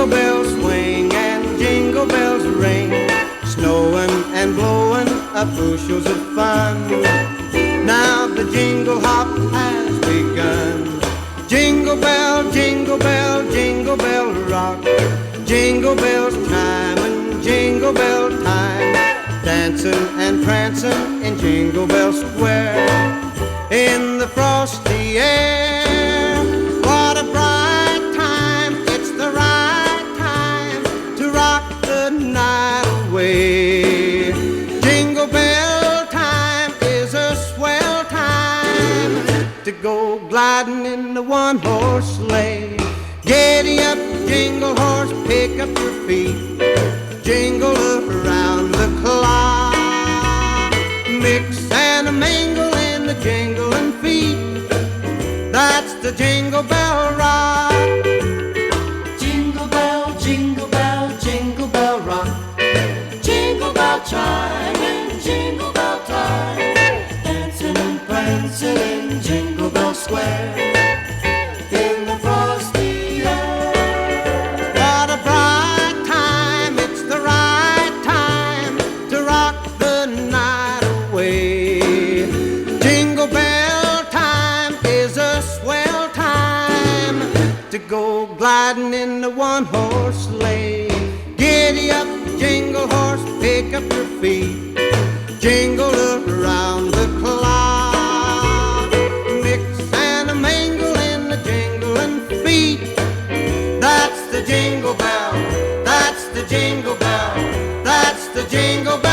Jingle bells swing and jingle bells ring, snowing and blowing up bushels of fun. Now the jingle hop has begun. Jingle bell, jingle bell, jingle bell rock. Jingle bells chime and jingle bell time, dancing and prancing in Jingle Bell Square. In the frosty air, what a bright time. It's the right time to rock the night away. Jingle bell time is a swell time to go gliding in the one-horse sleigh. Giddy up, jingle horse, pick up your feet, jingle around the clock. Mix and mingle in the jingling feet, that's the Jingle Bell Rock. Jingle bell, jingle bell, jingle bell rock. Jingle bell chime and jingle bell time, dancing and prancing in Jingle Bell Square. In the frosty air, What a bright time, it's the right time to rock the night away. Jingle bell time is a swell time to go gliding in the one-horse sleigh. Giddy up, jingle horse, pick up your feet, jingle around the clock. Mix and a mingle in the jingling feet, that's the jingle bell, that's the jingle bell, that's the jingle bell.